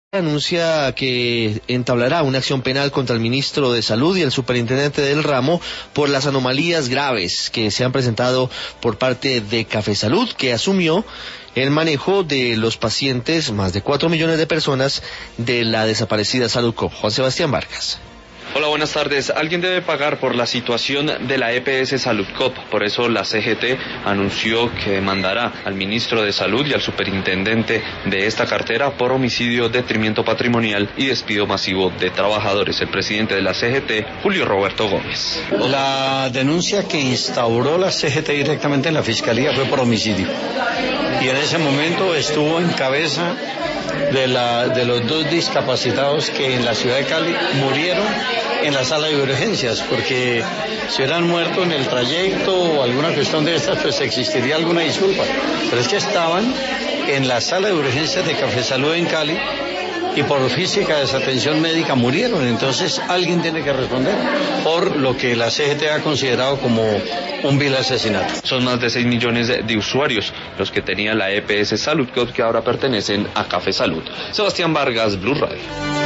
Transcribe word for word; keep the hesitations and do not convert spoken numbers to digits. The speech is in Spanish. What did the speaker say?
Anuncia que entablará una acción penal contra el ministro de Salud y el superintendente del ramo por las anomalías graves que se han presentado por parte de Café Salud, que asumió el manejo de los pacientes, más de cuatro millones de personas, de la desaparecida Saludco. Juan Sebastián Vargas. Hola, buenas tardes. Alguien debe pagar por la situación de la E P S Saludcop. Por eso la C G T anunció que demandará al ministro de Salud y al superintendente de esta cartera por homicidio, detrimento patrimonial y despido masivo de trabajadores. El presidente de la C G T, Julio Roberto Gómez. La denuncia que instauró la C G T directamente en la Fiscalía fue por homicidio. Y en ese momento estuvo en cabeza de, la, de los dos discapacitados que en la ciudad de Cali murieron en la sala de urgencias, porque si hubieran muerto en el trayecto o alguna cuestión de estas, pues existiría alguna disculpa. Pero es que estaban en la sala de urgencias de Café Salud en Cali y por física desatención médica murieron. Entonces alguien tiene que responder por lo que la C G T ha considerado como un vil asesinato. Son más de seis millones de usuarios los que tenía la E P S Saludcop, que ahora pertenecen a Café Salud. Sebastián Vargas, Blue Radio.